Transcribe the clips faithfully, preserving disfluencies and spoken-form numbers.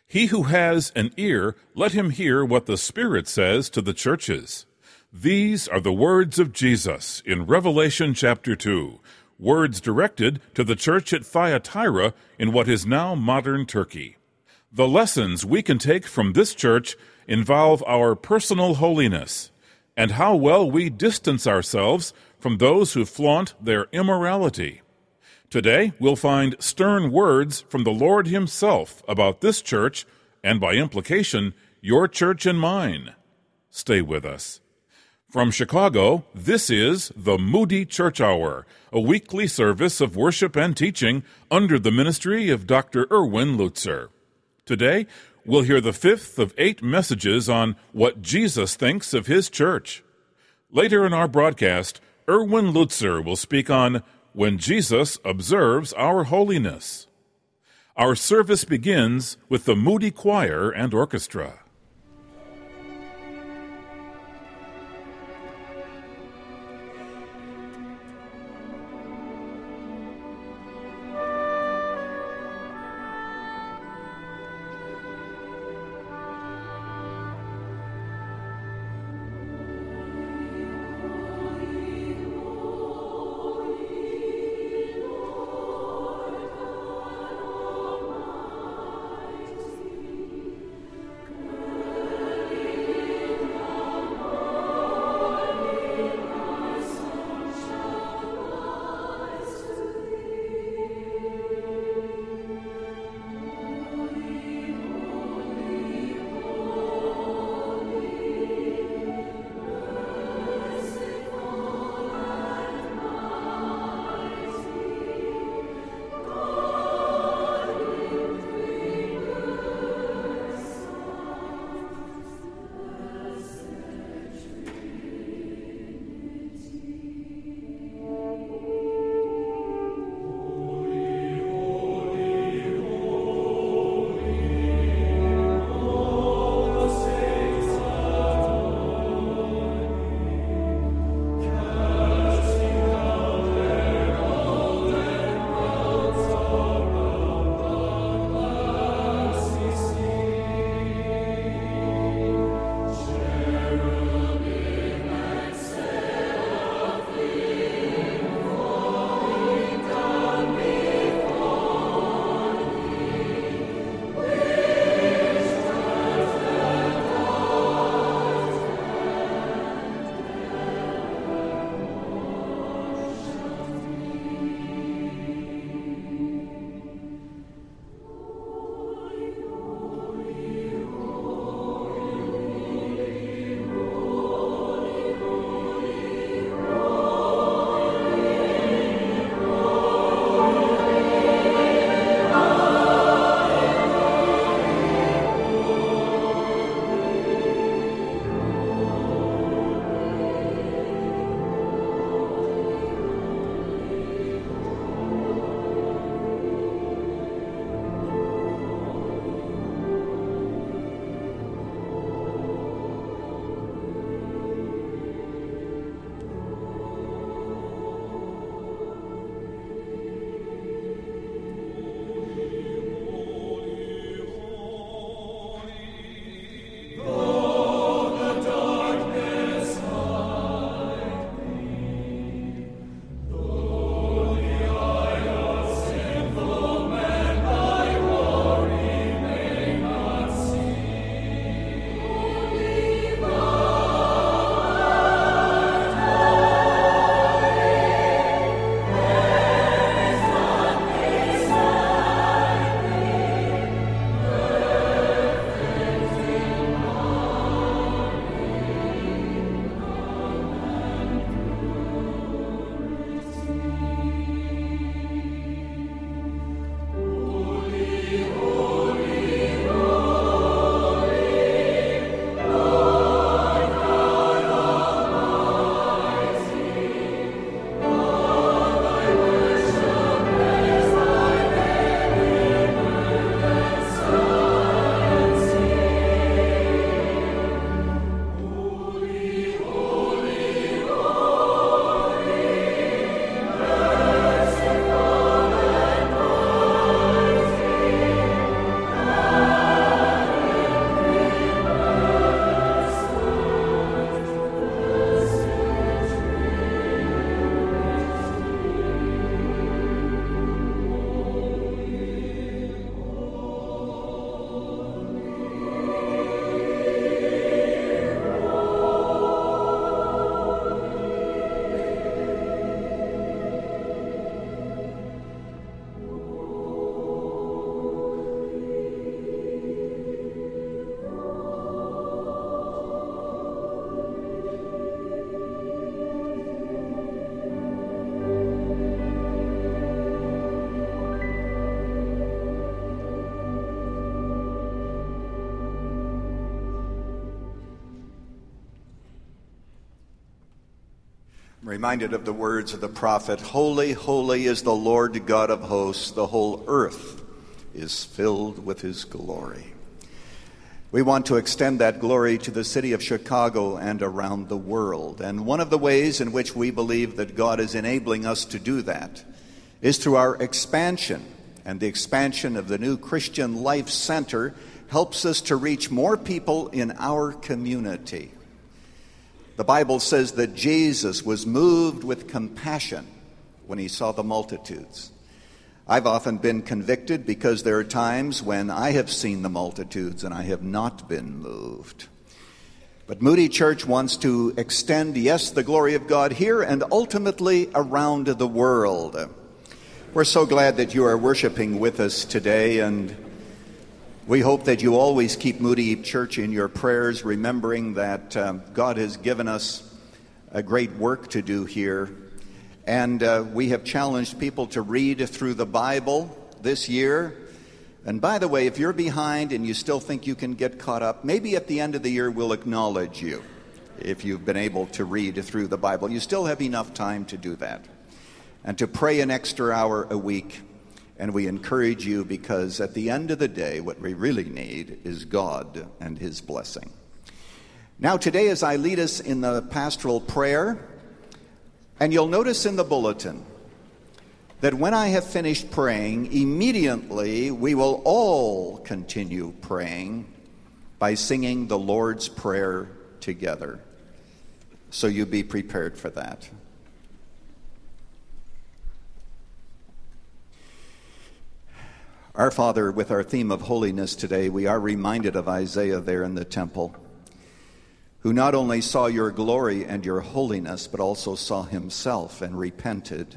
He who has an ear, let him hear what the Spirit says to the churches. These are the words of Jesus in Revelation chapter two, words directed to the church at Thyatira in what is now modern Turkey. The lessons we can take from this church involve our personal holiness and how well we distance ourselves from those who flaunt their immorality. Today, we'll find stern words from the Lord Himself about this church and, by implication, your church and mine. Stay with us. From Chicago, this is the Moody Church Hour, a weekly service of worship and teaching under the ministry of Doctor Erwin Lutzer. Today, we'll hear the fifth of eight messages on what Jesus thinks of His church. Later in our broadcast, Erwin Lutzer will speak on When Jesus Observes Our Holiness. Our service begins with the Moody Choir and Orchestra. Come I'm reminded of the words of the prophet, "Holy, holy is the Lord God of hosts. The whole earth is filled with his glory." We want to extend that glory to the city of Chicago and around the world. And one of the ways in which we believe that God is enabling us to do that is through our expansion. And the expansion of the new Christian Life Center helps us to reach more people in our community. The Bible says that Jesus was moved with compassion when he saw the multitudes. I've often been convicted because there are times when I have seen the multitudes and I have not been moved. But Moody Church wants to extend, yes, the glory of God here and ultimately around the world. We're so glad that you are worshiping with us today, and we hope that you always keep Moody Church in your prayers, remembering that um, God has given us a great work to do here. And uh, we have challenged people to read through the Bible this year. And by the way, if you're behind and you still think you can get caught up, maybe at the end of the year we'll acknowledge you if you've been able to read through the Bible. You still have enough time to do that and to pray an extra hour a week. And we encourage you because at the end of the day, what we really need is God and his blessing. Now today, as I lead us in the pastoral prayer, and you'll notice in the bulletin that when I have finished praying, immediately we will all continue praying by singing the Lord's Prayer together. So you be prepared for that. Our Father, with our theme of holiness today, we are reminded of Isaiah there in the temple, who not only saw your glory and your holiness, but also saw himself and repented.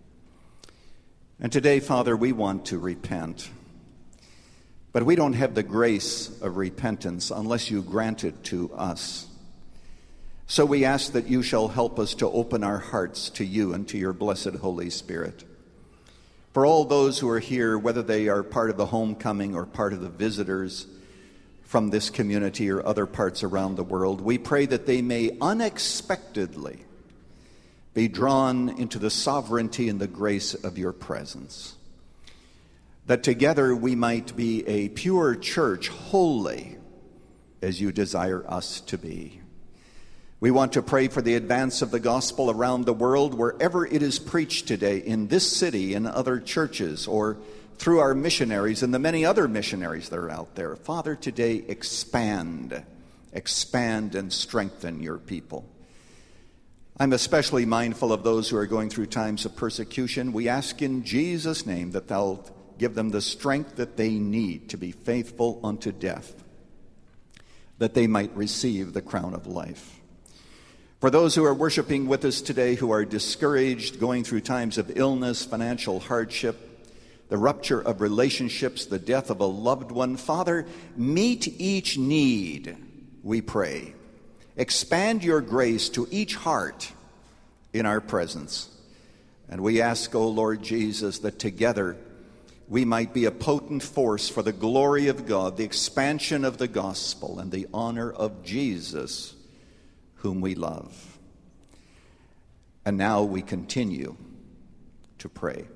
And today, Father, we want to repent. But we don't have the grace of repentance unless you grant it to us. So we ask that you shall help us to open our hearts to you and to your blessed Holy Spirit. For all those who are here, whether they are part of the homecoming or part of the visitors from this community or other parts around the world, we pray that they may unexpectedly be drawn into the sovereignty and the grace of your presence. That together we might be a pure church, holy as you desire us to be. We want to pray for the advance of the gospel around the world, wherever it is preached today, in this city, in other churches, or through our missionaries and the many other missionaries that are out there. Father, today expand, expand and strengthen your people. I'm especially mindful of those who are going through times of persecution. We ask in Jesus' name that thou give them the strength that they need to be faithful unto death, that they might receive the crown of life. For those who are worshiping with us today who are discouraged, going through times of illness, financial hardship, the rupture of relationships, the death of a loved one, Father, meet each need, we pray. Expand your grace to each heart in our presence. And we ask, O Lord Jesus, that together we might be a potent force for the glory of God, the expansion of the gospel, and the honor of Jesus, whom we love. And now we continue to pray.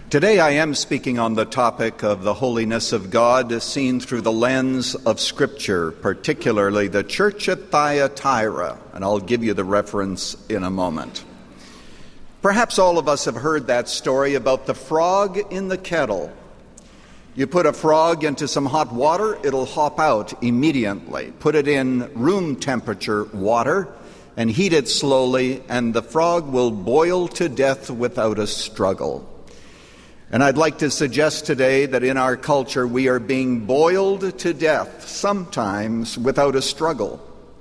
Today I am speaking on the topic of the holiness of God seen through the lens of Scripture, particularly the church at Thyatira, and I'll give you the reference in a moment. Perhaps all of us have heard that story about the frog in the kettle. You put a frog into some hot water, it'll hop out immediately. Put it in room temperature water and heat it slowly, and the frog will boil to death without a struggle. And I'd like to suggest today that in our culture we are being boiled to death, sometimes without a struggle.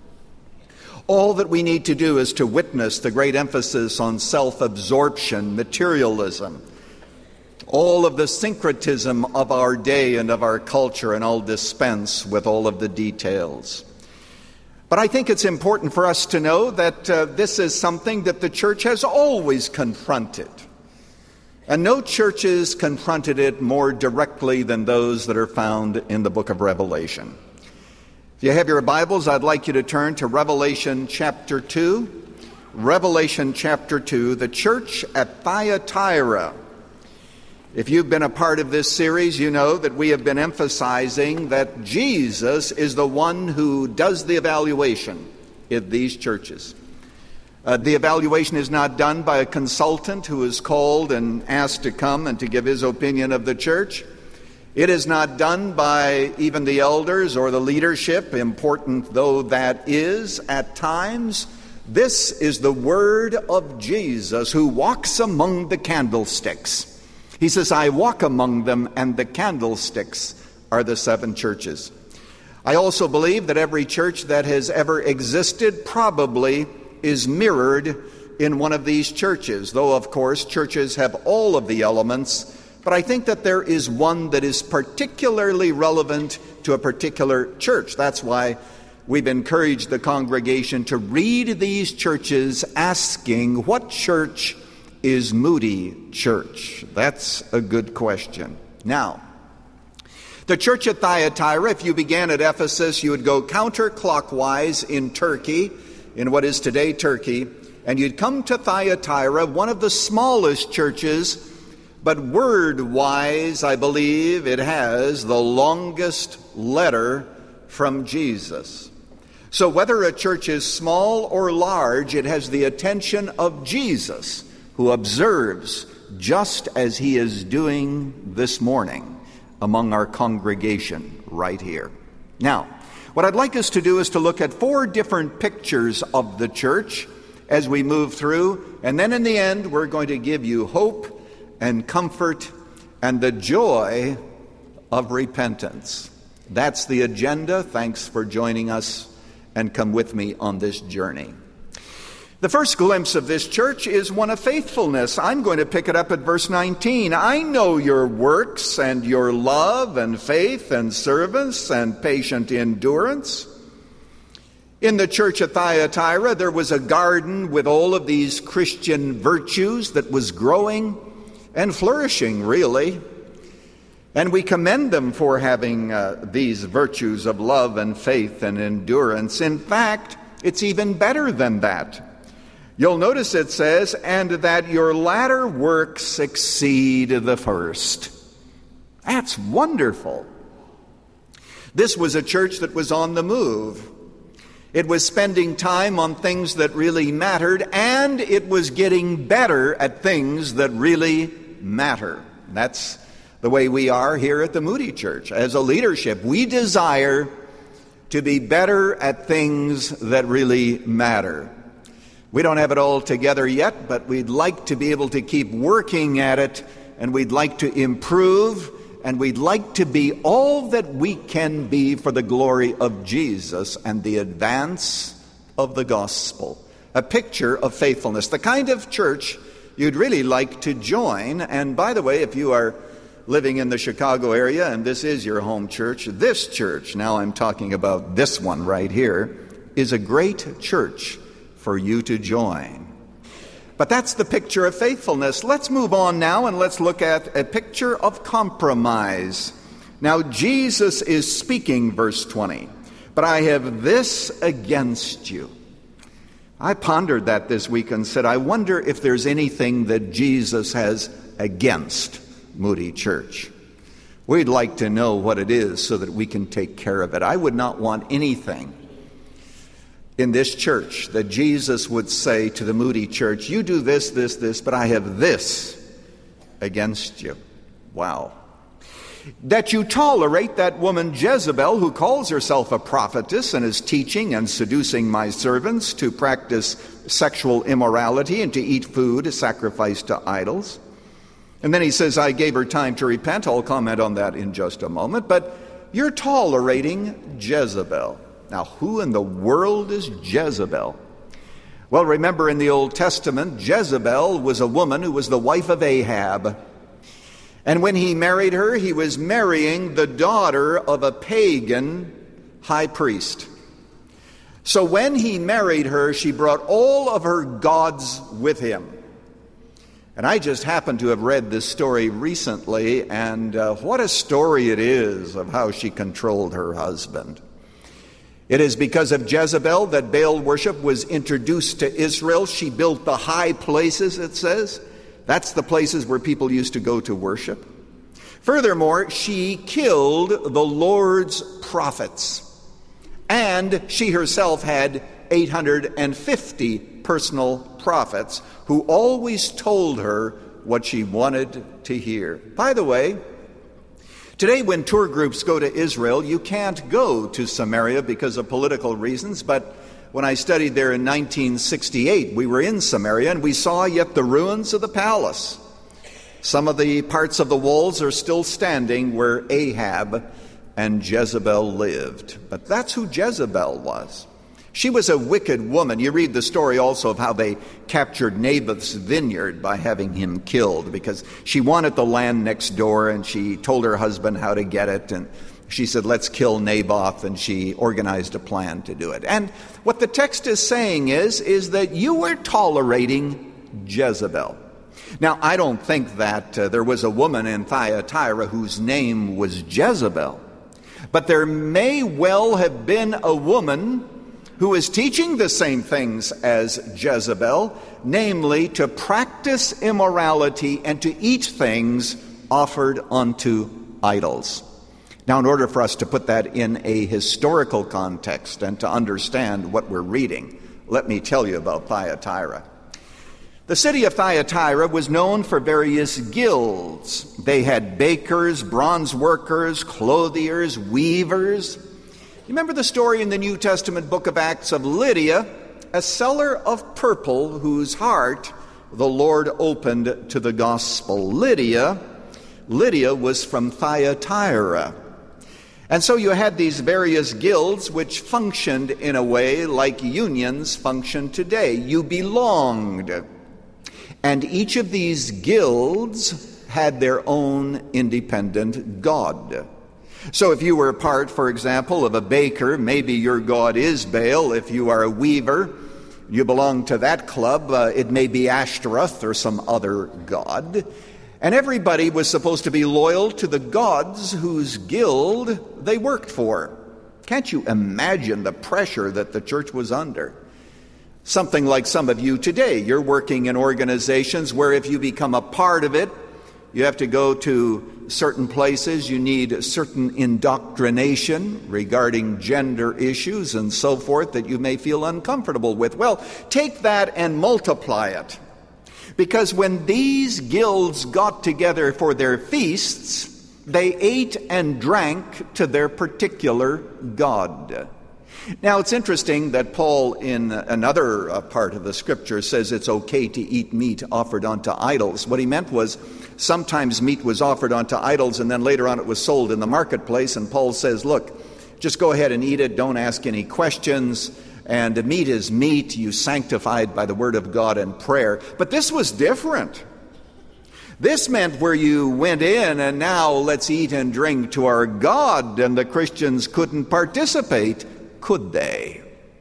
All that we need to do is to witness the great emphasis on self-absorption, materialism, all of the syncretism of our day and of our culture, and I'll dispense with all of the details. But I think it's important for us to know that uh, this is something that the church has always confronted. And no churches confronted it more directly than those that are found in the book of Revelation. If you have your Bibles, I'd like you to turn to Revelation chapter two. Revelation chapter two, the church at Thyatira. If you've been a part of this series, you know that we have been emphasizing that Jesus is the one who does the evaluation in these churches. Uh, the evaluation is not done by a consultant who is called and asked to come and to give his opinion of the church. It is not done by even the elders or the leadership, important though that is at times. This is the word of Jesus, who walks among the candlesticks. He says, I walk among them, and the candlesticks are the seven churches. I also believe that every church that has ever existed probably is mirrored in one of these churches, though, of course, churches have all of the elements, but I think that there is one that is particularly relevant to a particular church. That's why we've encouraged the congregation to read these churches asking, what church is Moody Church? That's a good question. Now, the church at Thyatira, if you began at Ephesus, you would go counterclockwise in Turkey, in what is today Turkey, and you'd come to Thyatira, one of the smallest churches, but word-wise, I believe it has the longest letter from Jesus. So whether a church is small or large, it has the attention of Jesus, who observes just as he is doing this morning among our congregation right here. Now, what I'd like us to do is to look at four different pictures of the church as we move through, and then in the end we're going to give you hope and comfort and the joy of repentance. That's the agenda. Thanks for joining us, and come with me on this journey. The first glimpse of this church is one of faithfulness. I'm going to pick it up at verse nineteen. I know your works and your love and faith and service and patient endurance. In the church at Thyatira, there was a garden with all of these Christian virtues that was growing and flourishing, really. And we commend them for having uh, these virtues of love and faith and endurance. In fact, it's even better than that. You'll notice it says, and that your latter works exceed the first. That's wonderful. This was a church that was on the move. It was spending time on things that really mattered, and it was getting better at things that really matter. That's the way we are here at the Moody Church. As a leadership, we desire to be better at things that really matter. We don't have it all together yet, but we'd like to be able to keep working at it, and we'd like to improve, and we'd like to be all that we can be for the glory of Jesus and the advance of the gospel. A picture of faithfulness, the kind of church you'd really like to join. And by the way, if you are living in the Chicago area and this is your home church, this church, now I'm talking about this one right here, is a great church for you to join. But that's the picture of faithfulness. Let's move on now and let's look at a picture of compromise. Now, Jesus is speaking, verse twenty, but I have this against you. I pondered that this week and said, I wonder if there's anything that Jesus has against Moody Church. We'd like to know what it is so that we can take care of it. I would not want anything in this church that Jesus would say to the Moody Church, you do this, this, this, but I have this against you. Wow. That you tolerate that woman Jezebel, who calls herself a prophetess and is teaching and seducing my servants to practice sexual immorality and to eat food sacrificed to idols. And then he says, I gave her time to repent. I'll comment on that in just a moment. But you're tolerating Jezebel. Now, who in the world is Jezebel? Well, remember in the Old Testament, Jezebel was a woman who was the wife of Ahab. And when he married her, he was marrying the daughter of a pagan high priest. So when he married her, she brought all of her gods with him. And I just happened to have read this story recently, and uh, what a story it is of how she controlled her husband. It is because of Jezebel that Baal worship was introduced to Israel. She built the high places, it says. That's the places where people used to go to worship. Furthermore, she killed the Lord's prophets. And she herself had eight hundred fifty personal prophets who always told her what she wanted to hear. By the way, today when tour groups go to Israel, you can't go to Samaria because of political reasons, but when I studied there in nineteen sixty-eight, we were in Samaria and we saw yet the ruins of the palace. Some of the parts of the walls are still standing where Ahab and Jezebel lived. But that's who Jezebel was. She was a wicked woman. You read the story also of how they captured Naboth's vineyard by having him killed because she wanted the land next door and she told her husband how to get it, and she said, let's kill Naboth, and she organized a plan to do it. And what the text is saying is, is that you were tolerating Jezebel. Now, I don't think that uh, there was a woman in Thyatira whose name was Jezebel, but there may well have been a woman who is teaching the same things as Jezebel, namely to practice immorality and to eat things offered unto idols. Now, in order for us to put that in a historical context and to understand what we're reading, let me tell you about Thyatira. The city of Thyatira was known for various guilds. They had bakers, bronze workers, clothiers, weavers. You remember the story in the New Testament book of Acts of Lydia, a seller of purple whose heart the Lord opened to the gospel. Lydia, Lydia was from Thyatira. And so you had these various guilds which functioned in a way like unions function today. You belonged. And each of these guilds had their own independent god. So if you were part, for example, of a baker, maybe your god is Baal. If you are a weaver, you belong to that club. Uh, it may be Ashtaroth or some other god. And everybody was supposed to be loyal to the gods whose guild they worked for. Can't you imagine the pressure that the church was under? Something like some of you today. You're working in organizations where if you become a part of it, you have to go to certain places. You need certain indoctrination regarding gender issues and so forth that you may feel uncomfortable with. Well, take that and multiply it. Because when these guilds got together for their feasts, they ate and drank to their particular god. Now, it's interesting that Paul, in another uh, part of the Scripture, says it's okay to eat meat offered unto idols. What he meant was sometimes meat was offered unto idols, and then later on it was sold in the marketplace. And Paul says, look, just go ahead and eat it. Don't ask any questions. And meat is meat. You sanctified by the word of God and prayer. But this was different. This meant where you went in and now let's eat and drink to our God, and the Christians couldn't participate. Could they?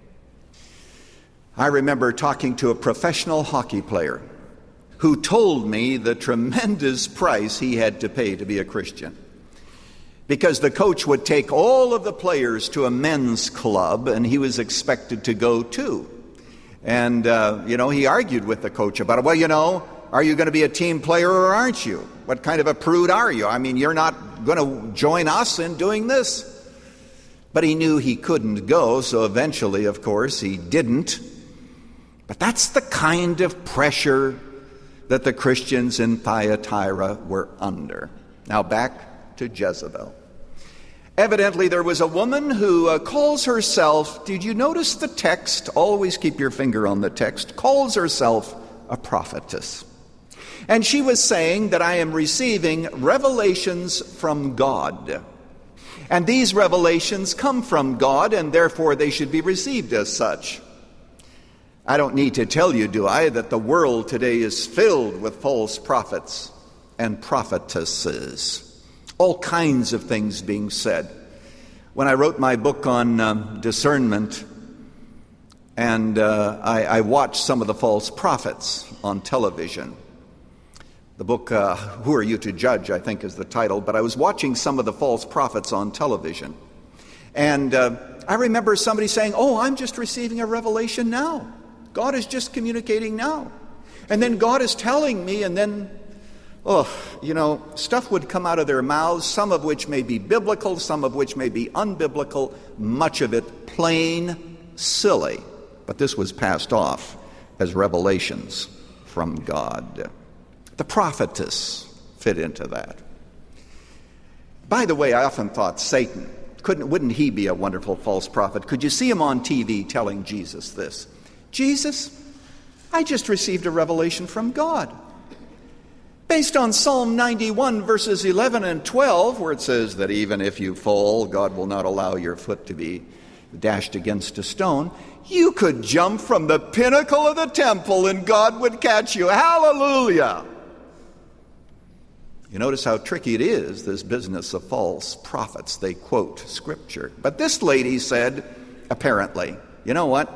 I remember talking to a professional hockey player who told me the tremendous price he had to pay to be a Christian. Because the coach would take all of the players to a men's club, and he was expected to go too. And, uh, you know, he argued with the coach about it. Well, you know, Are you going to be a team player or aren't you? What kind of a prude are you? I mean, you're not going to join us in doing this. But he knew he couldn't go, so eventually, of course, he didn't. But that's the kind of pressure that the Christians in Thyatira were under. Now back to Jezebel. Evidently, there was a woman who uh, calls herself, did you notice the text? Always keep your finger on the text. Calls herself a prophetess. And she was saying that I am receiving revelations from God. And these revelations come from God, and therefore they should be received as such. I don't need to tell you, do I, that the world today is filled with false prophets and prophetesses. All kinds of things being said. When I wrote my book on um, discernment, and uh, I, I watched some of the false prophets on television. The book, uh, Who Are You to Judge, I think is the title, but I was watching some of the false prophets on television. And uh, I remember somebody saying, oh, I'm just receiving a revelation now. God is just communicating now. And then God is telling me, and then, oh, you know, stuff would come out of their mouths, some of which may be biblical, some of which may be unbiblical, much of it plain silly. But this was passed off as revelations from God. The prophetess fit into that. By the way, I often thought Satan, couldn't, wouldn't he be a wonderful false prophet? Could you see him on T V telling Jesus this? Jesus, I just received a revelation from God. Based on Psalm ninety-one, verses eleven and twelve, where it says that even if you fall, God will not allow your foot to be dashed against a stone. You could jump from the pinnacle of the temple and God would catch you. Hallelujah! You notice how tricky it is, this business of false prophets. They quote Scripture. But this lady said, apparently, you know what?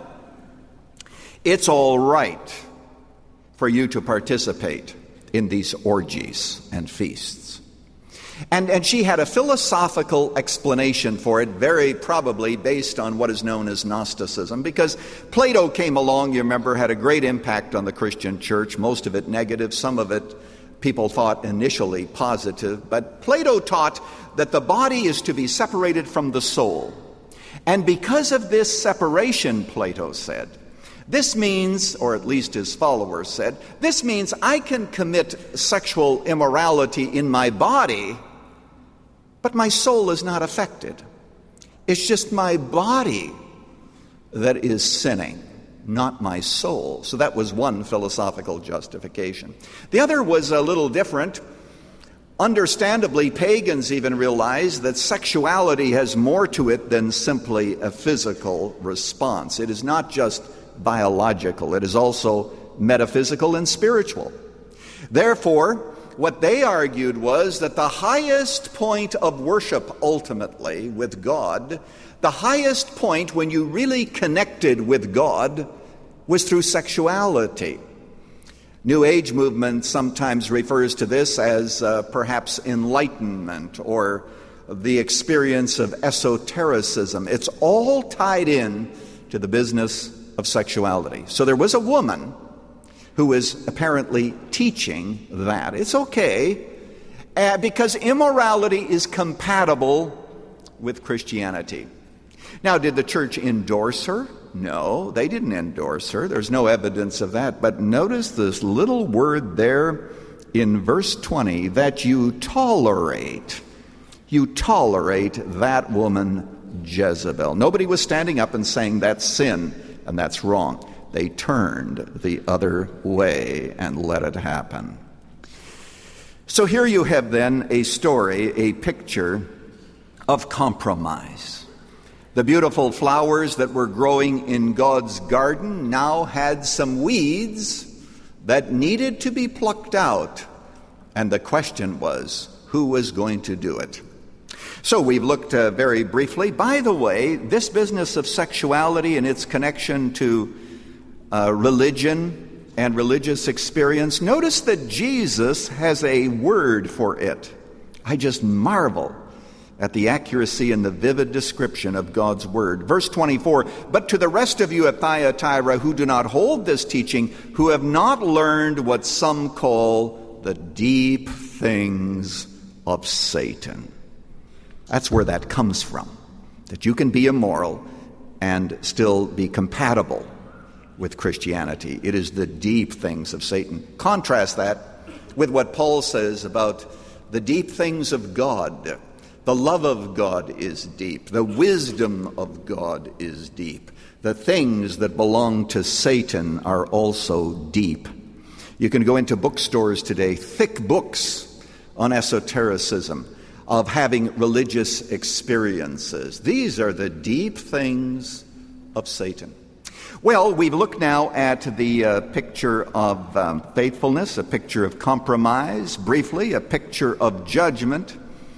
It's all right for you to participate in these orgies and feasts. And, and she had a philosophical explanation for it, very probably based on what is known as Gnosticism, because Plato came along, you remember, had a great impact on the Christian church, most of it negative, some of it people thought initially positive, but Plato taught that the body is to be separated from the soul. And because of this separation, Plato said, this means, or at least his followers said, this means I can commit sexual immorality in my body, but my soul is not affected. It's just my body that is sinning, not my soul. So that was one philosophical justification. The other was a little different. Understandably, pagans even realized that sexuality has more to it than simply a physical response. It is not just biological. It is also metaphysical and spiritual. Therefore, what they argued was that the highest point of worship ultimately with God, the highest point when you really connected with God, was through sexuality. New Age movement sometimes refers to this as uh, perhaps enlightenment or the experience of esotericism. It's all tied in to the business of sexuality. So there was a woman who was apparently teaching that. It's okay, uh, because immorality is compatible with Christianity. Now, did the church endorse her? No, they didn't endorse her. There's no evidence of that. But notice this little word there in verse twenty, that you tolerate. You tolerate that woman, Jezebel. Nobody was standing up and saying that's sin and that's wrong. They turned the other way and let it happen. So here you have then a story, a picture of compromise. The beautiful flowers that were growing in God's garden now had some weeds that needed to be plucked out. And the question was, who was going to do it? So we've looked uh, very briefly. By the way, this business of sexuality and its connection to uh, religion and religious experience, notice that Jesus has a word for it. I just marvel at the accuracy and the vivid description of God's Word. Verse twenty-four, but to the rest of you at Thyatira who do not hold this teaching, who have not learned what some call the deep things of Satan. That's where that comes from, that you can be immoral and still be compatible with Christianity. It is the deep things of Satan. Contrast that with what Paul says about the deep things of God. The love of God is deep. The wisdom of God is deep. The things that belong to Satan are also deep. You can go into bookstores today, thick books on esotericism, of having religious experiences. These are the deep things of Satan. Well, we've looked now at the uh, picture of um, faithfulness, a picture of compromise, briefly, a picture of judgment.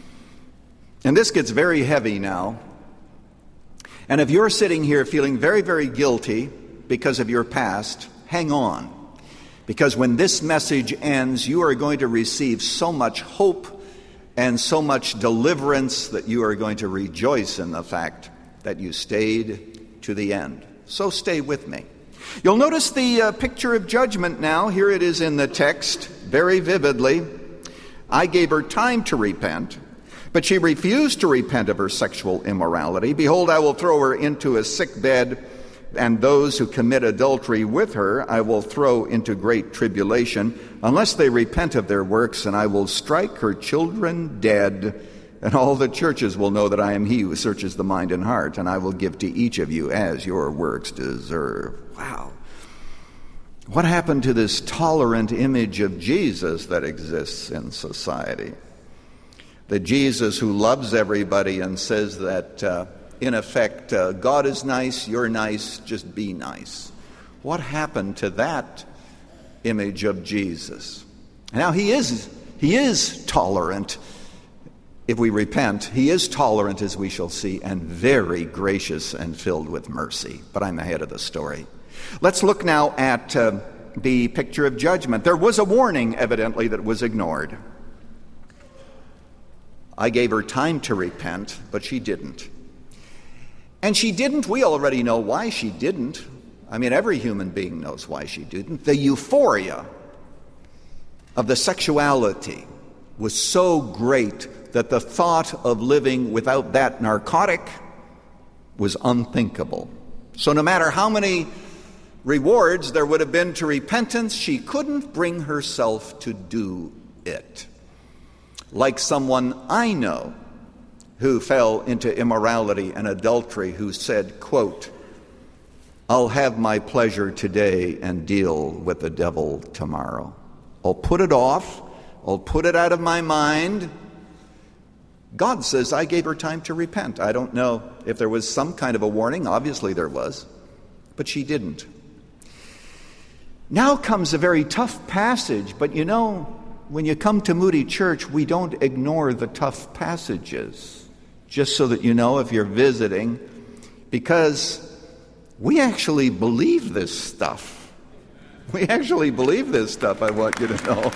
And this gets very heavy now. And if you're sitting here feeling very, very guilty because of your past, hang on. Because when this message ends, you are going to receive so much hope and so much deliverance that you are going to rejoice in the fact that you stayed to the end. So stay with me. You'll notice the uh, picture of judgment now. Here it is in the text, very vividly. I gave her time to repent, but she refused to repent of her sexual immorality. Behold, I will throw her into a sick bed, and those who commit adultery with her I will throw into great tribulation, unless they repent of their works, and I will strike her children dead. And all the churches will know that I am he who searches the mind and heart, and I will give to each of you as your works deserve. Wow. What happened to this tolerant image of Jesus that exists in society? The Jesus who loves everybody and says that, uh, in effect, uh, God is nice, you're nice, just be nice. What happened to that image of Jesus? Now, he is, he is tolerant. If we repent, he is tolerant, as we shall see, and very gracious and filled with mercy. But I'm ahead of the story. Let's look now at uh, the picture of judgment. There was a warning, evidently, that was ignored. I gave her time to repent, but she didn't. And she didn't, we already know why she didn't. I mean, every human being knows why she didn't. The euphoria of the sexuality was so great that the thought of living without that narcotic was unthinkable. So no matter how many rewards there would have been to repentance, she couldn't bring herself to do it. Like someone I know who fell into immorality and adultery, who said, quote, I'll have my pleasure today and deal with the devil tomorrow. I'll put it off. I'll put it out of my mind. God says I gave her time to repent. I don't know if there was some kind of a warning. Obviously there was. But she didn't. Now comes a very tough passage. But you know, when you come to Moody Church, we don't ignore the tough passages. Just so that you know if you're visiting. Because we actually believe this stuff. We actually believe this stuff, I want you to know.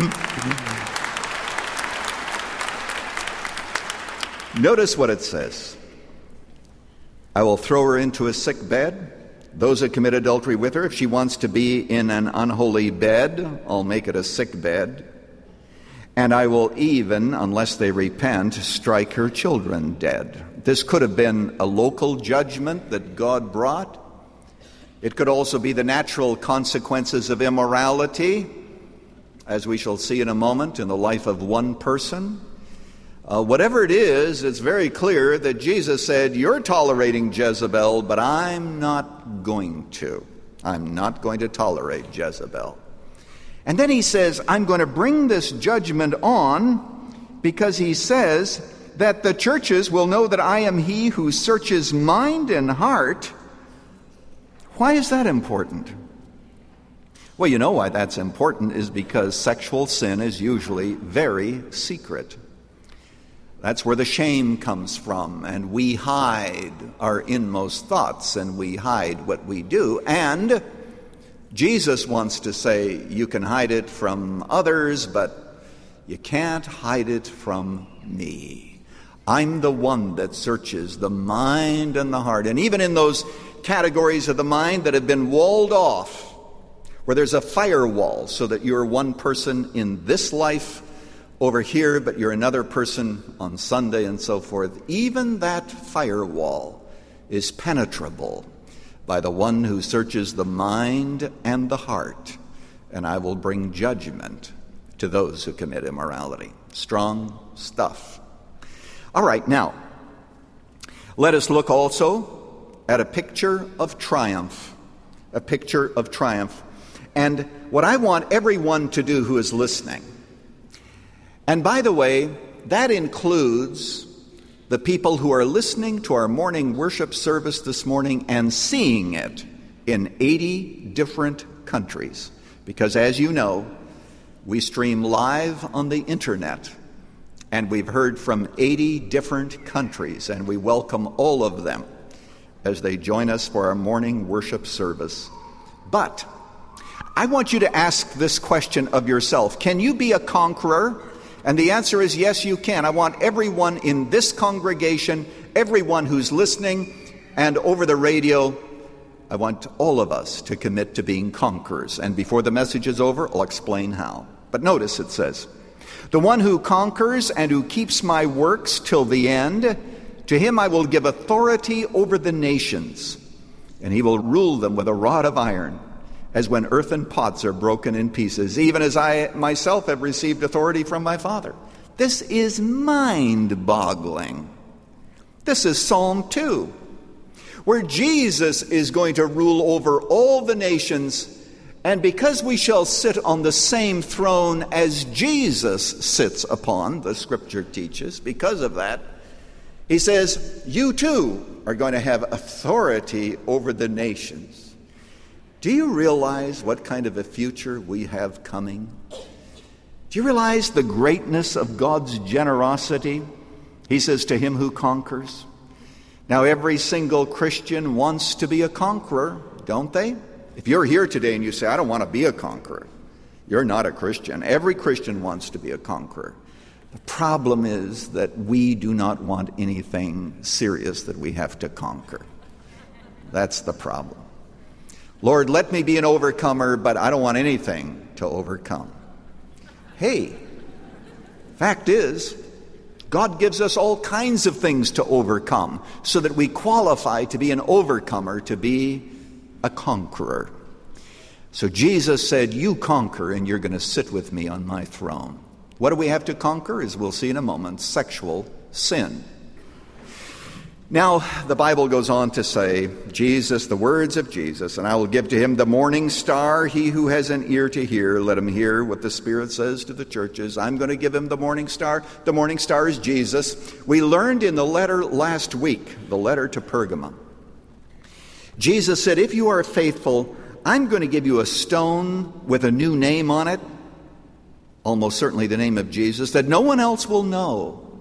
Notice what it says. I will throw her into a sick bed. Those that commit adultery with her, if she wants to be in an unholy bed, I'll make it a sick bed. And I will even, unless they repent, strike her children dead. This could have been a local judgment that God brought. It could also be the natural consequences of immorality, as we shall see in a moment, in the life of one person. Uh, whatever it is, it's very clear that Jesus said, you're tolerating Jezebel, but I'm not going to. I'm not going to tolerate Jezebel. And then he says, I'm going to bring this judgment on because he says that the churches will know that I am he who searches mind and heart. Why is that important? Well, you know why that's important is because sexual sin is usually very secret. That's where the shame comes from, and we hide our inmost thoughts, and we hide what we do. And Jesus wants to say, you can hide it from others, but you can't hide it from me. I'm the one that searches the mind and the heart. And even in those categories of the mind that have been walled off, where there's a firewall so that you're one person in this life over here, but you're another person on Sunday and so forth, even that firewall is penetrable by the one who searches the mind and the heart, and I will bring judgment to those who commit immorality. Strong stuff. All right, now, let us look also at a picture of triumph. A picture of triumph. And what I want everyone to do who is listening, and by the way, that includes the people who are listening to our morning worship service this morning and seeing it in eighty different countries. Because as you know, we stream live on the internet, and we've heard from eighty different countries, and we welcome all of them as they join us for our morning worship service. But I want you to ask this question of yourself. Can you be a conqueror? And the answer is yes, you can. I want everyone in this congregation, everyone who's listening, and over the radio, I want all of us to commit to being conquerors. And before the message is over, I'll explain how. But notice it says, the one who conquers and who keeps my works till the end, to him I will give authority over the nations, and he will rule them with a rod of iron, as when earthen pots are broken in pieces, even as I myself have received authority from my Father. This is mind-boggling. This is Psalm two, where Jesus is going to rule over all the nations, and because we shall sit on the same throne as Jesus sits upon, the Scripture teaches, because of that, he says, you too are going to have authority over the nations. Do you realize what kind of a future we have coming? Do you realize the greatness of God's generosity? He says, to him who conquers. Now, every single Christian wants to be a conqueror, don't they? If you're here today and you say, I don't want to be a conqueror, you're not a Christian. Every Christian wants to be a conqueror. The problem is that we do not want anything serious that we have to conquer. That's the problem. Lord, let me be an overcomer, but I don't want anything to overcome. Hey, fact is, God gives us all kinds of things to overcome so that we qualify to be an overcomer, to be a conqueror. So Jesus said, you conquer and you're going to sit with me on my throne. What do we have to conquer? As we'll see in a moment, sexual sin. Now, the Bible goes on to say, Jesus, the words of Jesus, and I will give to him the morning star. He who has an ear to hear, let him hear what the Spirit says to the churches. I'm going to give him the morning star. The morning star is Jesus. We learned in the letter last week, the letter to Pergamum. Jesus said, if you are faithful, I'm going to give you a stone with a new name on it, almost certainly the name of Jesus, that no one else will know.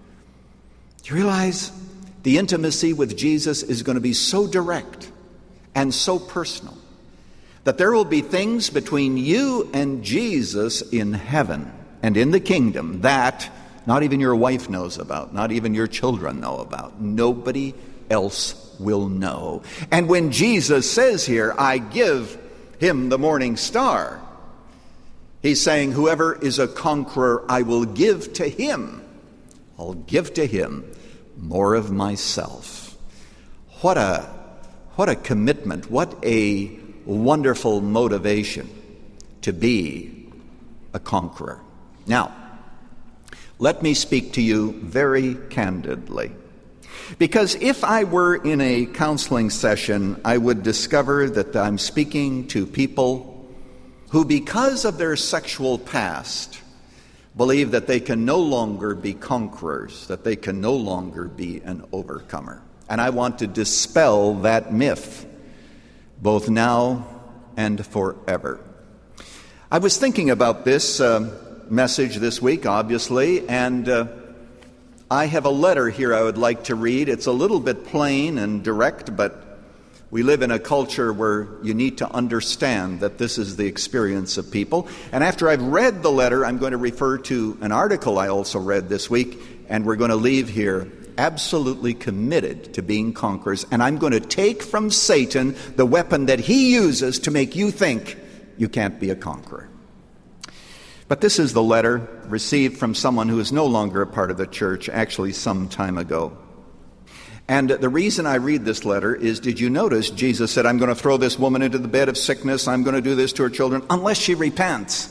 Do you realize the intimacy with Jesus is going to be so direct and so personal that there will be things between you and Jesus in heaven and in the kingdom that not even your wife knows about, not even your children know about. Nobody else will know. And when Jesus says here, I give him the morning star, he's saying, whoever is a conqueror, I will give to him. I'll give to him more of myself. What a what a commitment, what a wonderful motivation to be a conqueror. Now, let me speak to you very candidly. Because if I were in a counseling session, I would discover that I'm speaking to people who, because of their sexual past, believe that they can no longer be conquerors, that they can no longer be an overcomer. And I want to dispel that myth, both now and forever. I was thinking about this uh, message this week, obviously, and uh, I have a letter here I would like to read. It's a little bit plain and direct, but we live in a culture where you need to understand that this is the experience of people. And after I've read the letter, I'm going to refer to an article I also read this week and we're going to leave here absolutely committed to being conquerors, and I'm going to take from Satan the weapon that he uses to make you think you can't be a conqueror. But this is the letter received from someone who is no longer a part of the church, actually some time ago. And the reason I read this letter is, did you notice Jesus said, I'm going to throw this woman into the bed of sickness, I'm going to do this to her children, unless she repents.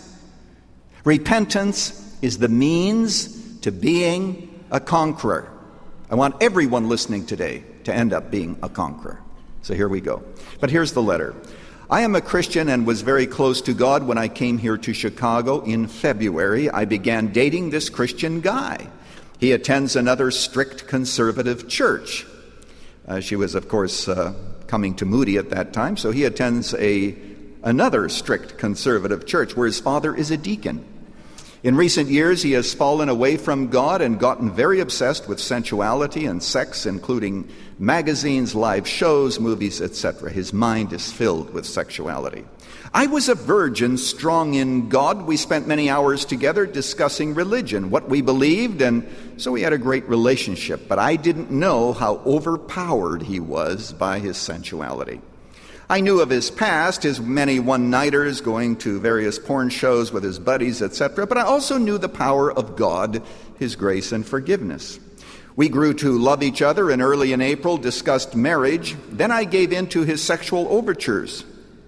Repentance is the means to being a conqueror. I want everyone listening today to end up being a conqueror. So here we go. But here's the letter. I am a Christian and was very close to God when I came here to Chicago in February. I began dating this Christian guy. He attends another strict conservative church. Uh, she was, of course, uh, coming to Moody at that time, so he attends a another strict conservative church where his father is a deacon. In recent years, he has fallen away from God and gotten very obsessed with sensuality and sex, including magazines, live shows, movies, et cetera. His mind is filled with sexuality. I was a virgin, strong in God. We spent many hours together discussing religion, what we believed, and so we had a great relationship. But I didn't know how overpowered he was by his sensuality. I knew of his past, his many one-nighters, going to various porn shows with his buddies, et cetera, but I also knew the power of God, his grace and forgiveness. We grew to love each other, and early in April discussed marriage. Then I gave in to his sexual overtures.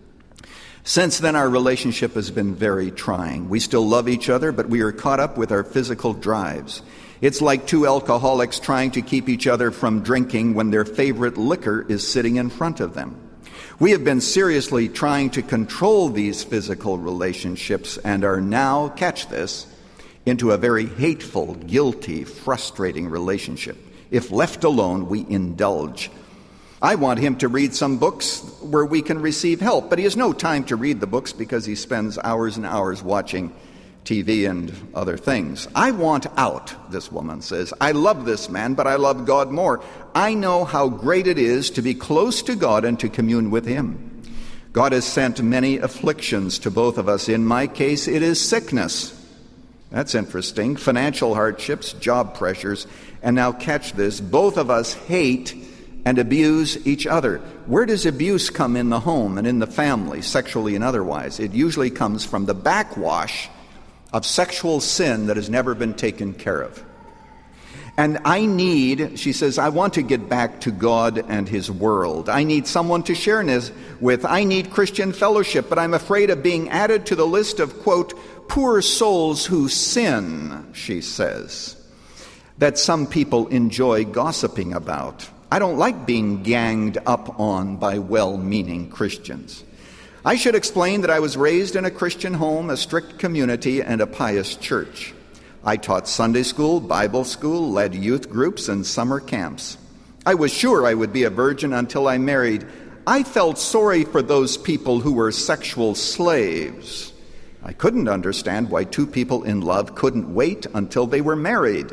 Since then, our relationship has been very trying. We still love each other, but we are caught up with our physical drives. It's like two alcoholics trying to keep each other from drinking when their favorite liquor is sitting in front of them. We have been seriously trying to control these physical relationships and are now, catch this, into a very hateful, guilty, frustrating relationship. If left alone, we indulge. I want him to read some books where we can receive help, but he has no time to read the books because he spends hours and hours watching T V and other things. I want out, this woman says. I love this man, but I love God more. I know how great it is to be close to God and to commune with him. God has sent many afflictions to both of us. In my case, it is sickness. That's interesting. Financial hardships, job pressures, and now catch this, both of us hate and abuse each other. Where does abuse come in the home and in the family, sexually and otherwise? It usually comes from the backwash of sexual sin that has never been taken care of. And I need, she says, I want to get back to God and his world. I need someone to share this with. I need Christian fellowship, but I'm afraid of being added to the list of, quote, poor souls who sin, she says, that some people enjoy gossiping about. I don't like being ganged up on by well-meaning Christians. I should explain that I was raised in a Christian home, a strict community, and a pious church. I taught Sunday school, Bible school, led youth groups and summer camps. I was sure I would be a virgin until I married. I felt sorry for those people who were sexual slaves. I couldn't understand why two people in love couldn't wait until they were married.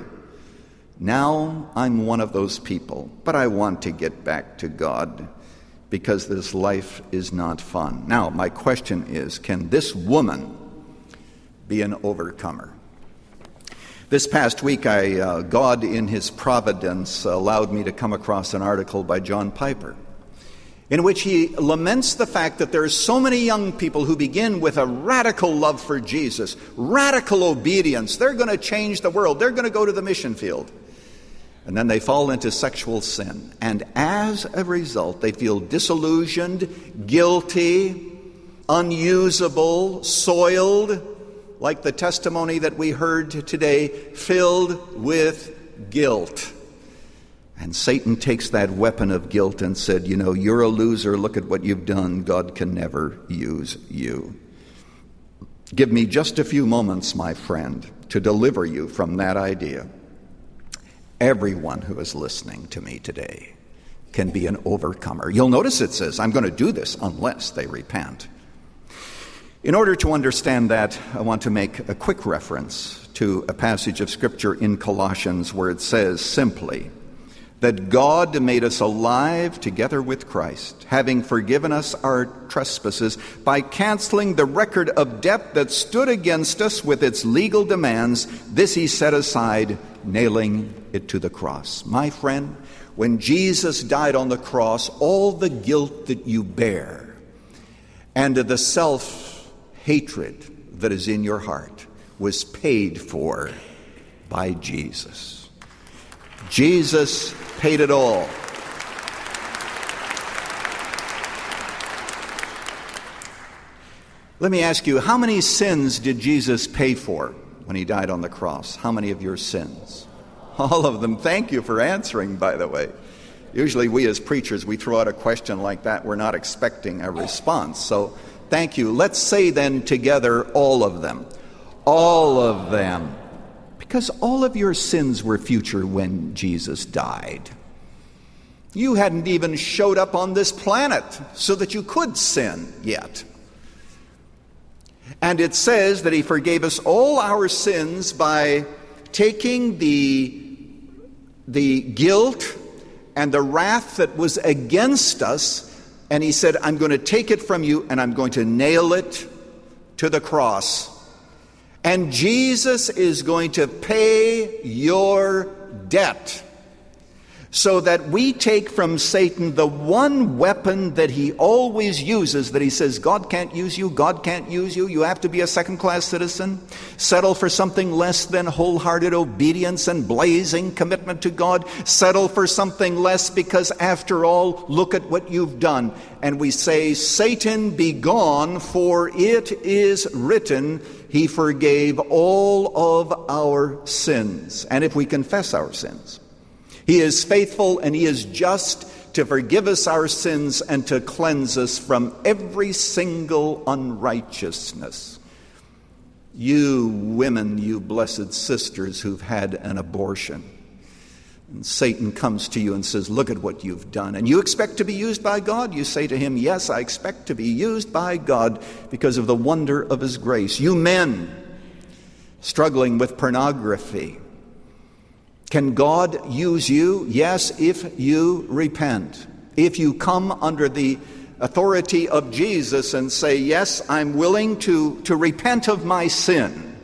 Now I'm one of those people, but I want to get back to God because this life is not fun. Now, my question is, can this woman be an overcomer? This past week, I, uh, God in his providence allowed me to come across an article by John Piper in which he laments the fact that there are so many young people who begin with a radical love for Jesus, radical obedience. They're going to change the world. They're going to go to the mission field. And then they fall into sexual sin. And as a result, they feel disillusioned, guilty, unusable, soiled, like the testimony that we heard today, filled with guilt. And Satan takes that weapon of guilt and said, you know, you're a loser. Look at what you've done. God can never use you. Give me just a few moments, my friend, to deliver you from that idea. Everyone who is listening to me today can be an overcomer. You'll notice it says, I'm going to do this unless they repent. In order to understand that, I want to make a quick reference to a passage of Scripture in Colossians where it says simply, that God made us alive together with Christ, having forgiven us our trespasses by canceling the record of debt that stood against us with its legal demands. This he set aside, nailing it to the cross. My friend, when Jesus died on the cross, all the guilt that you bear and the self-hatred that is in your heart was paid for by Jesus. Jesus paid it all. Let me ask you, how many sins did Jesus pay for when he died on the cross? How many of your sins? All of them. Thank you for answering, by the way. Usually we as preachers, we throw out a question like that. We're not expecting a response. So thank you. Let's say then together, all of them. All of them. Because all of your sins were future when Jesus died. You hadn't even showed up on this planet so that you could sin yet. And it says that he forgave us all our sins by taking the, the guilt and the wrath that was against us, and he said, I'm going to take it from you and I'm going to nail it to the cross. And Jesus is going to pay your debt so that we take from Satan the one weapon that he always uses, that he says, God can't use you, God can't use you, you have to be a second-class citizen, settle for something less than wholehearted obedience and blazing commitment to God, settle for something less because after all, look at what you've done. And we say, Satan, be gone, for it is written, he forgave all of our sins. And if we confess our sins, he is faithful and he is just to forgive us our sins and to cleanse us from every single unrighteousness. You women, you blessed sisters who've had an abortion, and Satan comes to you and says, look at what you've done. And you expect to be used by God? You say to him, yes, I expect to be used by God because of the wonder of his grace. You men struggling with pornography, can God use you? Yes, if you repent. If you come under the authority of Jesus and say, yes, I'm willing to, to repent of my sin.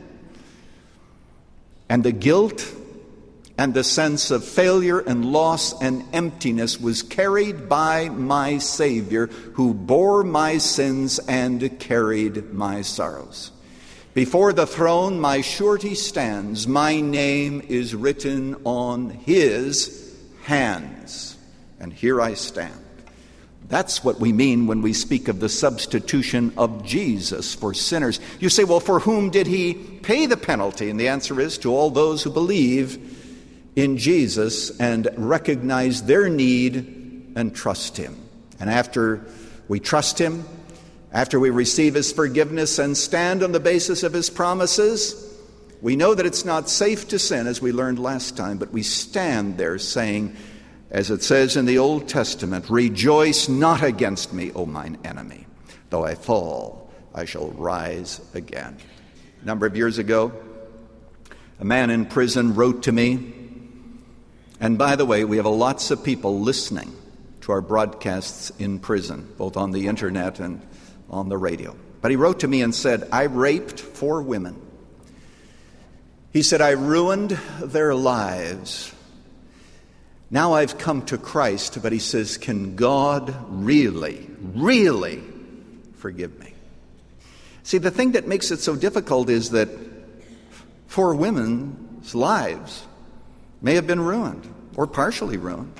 And the guilt and the sense of failure and loss and emptiness was carried by my Savior, who bore my sins and carried my sorrows. Before the throne my surety stands, my name is written on his hands, and here I stand. That's what we mean when we speak of the substitution of Jesus for sinners. You say, well, for whom did he pay the penalty? And the answer is to all those who believe in Jesus and recognize their need and trust him. And after we trust him, after we receive his forgiveness and stand on the basis of his promises, we know that it's not safe to sin, as we learned last time, but we stand there saying, as it says in the Old Testament, rejoice not against me, O mine enemy. Though I fall, I shall rise again. A number of years ago, a man in prison wrote to me, and by the way, we have lots of people listening to our broadcasts in prison, both on the internet and on the radio. But he wrote to me and said, I raped four women. He said, I ruined their lives. Now I've come to Christ, but he says, can God really, really forgive me? See, the thing that makes it so difficult is that four women's lives may have been ruined or partially ruined.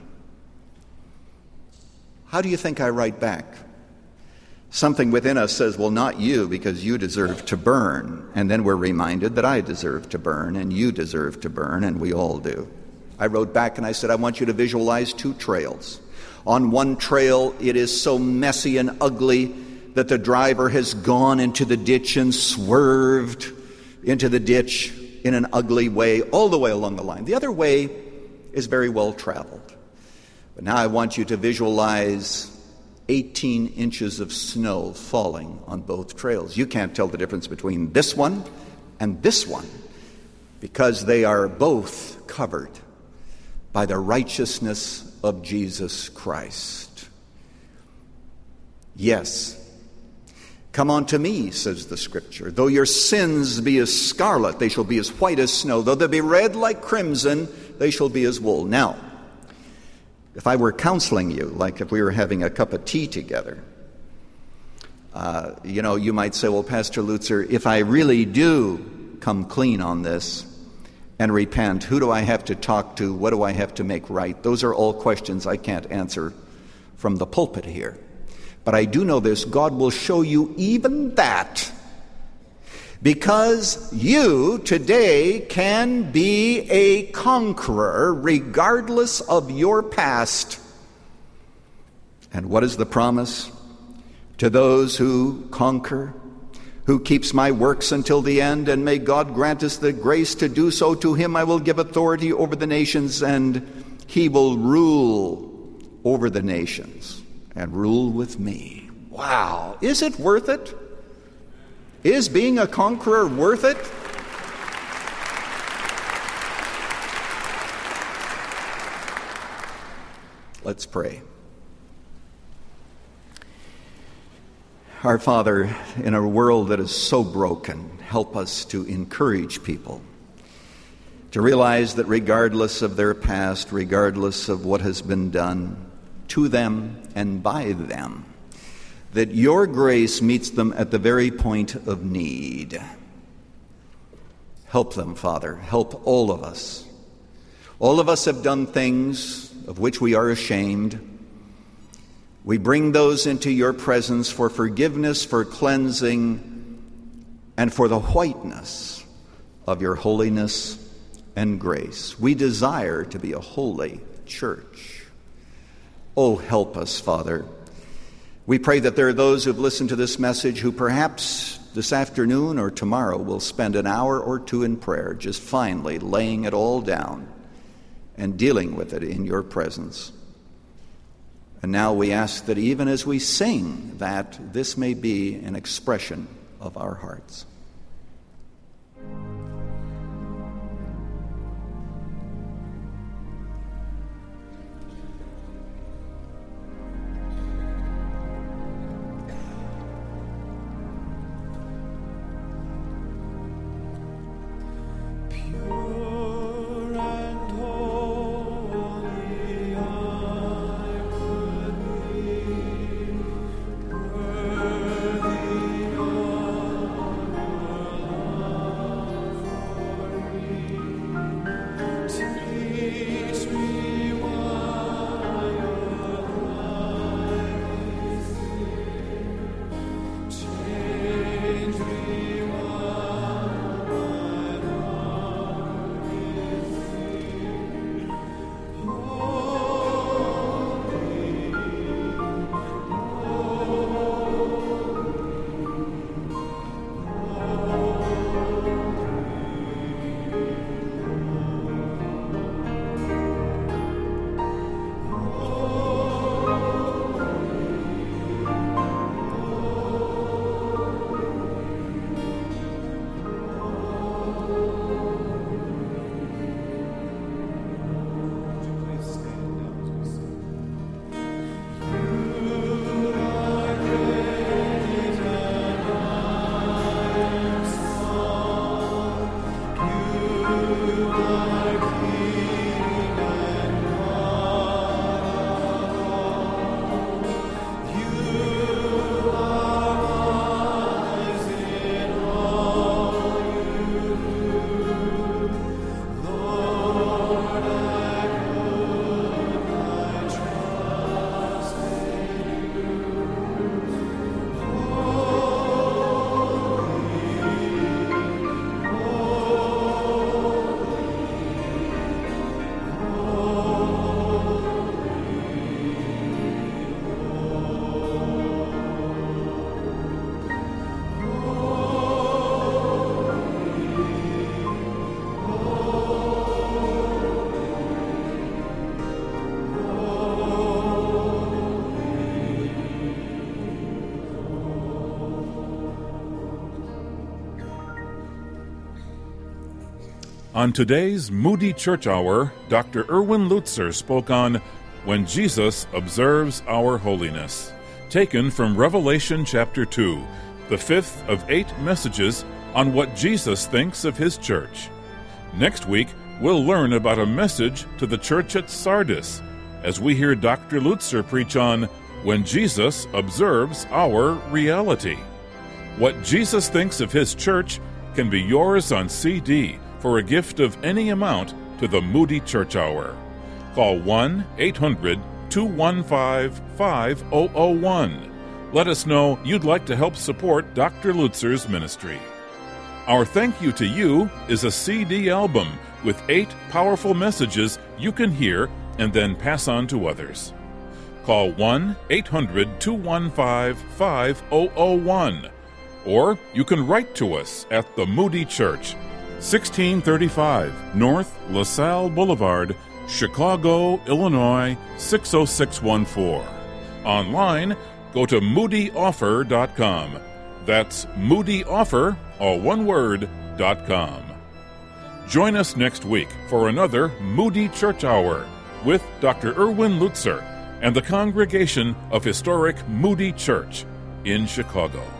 How do you think I write back? Something within us says, well, not you, because you deserve to burn. And then we're reminded that I deserve to burn and you deserve to burn, and we all do. I wrote back and I said, I want you to visualize two trails. On one trail, it is so messy and ugly that the driver has gone into the ditch and swerved into the ditch in an ugly way all the way along the line. The other way is very well traveled. But now I want you to visualize eighteen inches of snow falling on both trails. You can't tell the difference between this one and this one because they are both covered by the righteousness of Jesus Christ. Yes, come unto me, says the Scripture. Though your sins be as scarlet, they shall be as white as snow. Though they be red like crimson, they shall be as wool. Now, if I were counseling you, like if we were having a cup of tea together, uh, you know, you might say, well, Pastor Lutzer, if I really do come clean on this and repent, who do I have to talk to? What do I have to make right? Those are all questions I can't answer from the pulpit here. But I do know this, God will show you even that, because you today can be a conqueror regardless of your past. And what is the promise? To those who conquer, who keeps my works until the end, and may God grant us the grace to do so. To him I will give authority over the nations, and he will rule over the nations and rule with me. Wow. Is it worth it? Is being a conqueror worth it? Let's pray. Our Father, in a world that is so broken, help us to encourage people to realize that regardless of their past, regardless of what has been done to them and by them, that your grace meets them at the very point of need. Help them, Father. Help all of us. All of us have done things of which we are ashamed. We bring those into your presence for forgiveness, for cleansing, and for the whiteness of your holiness and grace. We desire to be a holy church. Oh, help us, Father. We pray that there are those who have listened to this message who perhaps this afternoon or tomorrow will spend an hour or two in prayer, just finally laying it all down and dealing with it in your presence. And now we ask that even as we sing, that this may be an expression of our hearts. Worthy On today's Moody Church Hour, Doctor Erwin Lutzer spoke on When Jesus Observes Our Holiness, taken from Revelation chapter two, the fifth of eight messages on what Jesus thinks of his church. Next week, we'll learn about a message to the church at Sardis as we hear Doctor Lutzer preach on When Jesus Observes Our Reality. What Jesus thinks of his church can be yours on C D for a gift of any amount to the Moody Church Hour. Call one eight hundred two one five five zero zero one. Let us know you'd like to help support Doctor Lutzer's ministry. Our thank you to you is a C D album with eight powerful messages you can hear and then pass on to others. Call one eight hundred two one five five zero zero one. Or you can write to us at the Moody Church, sixteen thirty-five North LaSalle Boulevard, Chicago, Illinois, six oh six one four. Online, go to moody offer dot com. That's Moody Offer, all one word, dot com. Join us next week for another Moody Church Hour with Doctor Erwin Lutzer and the congregation of historic Moody Church in Chicago.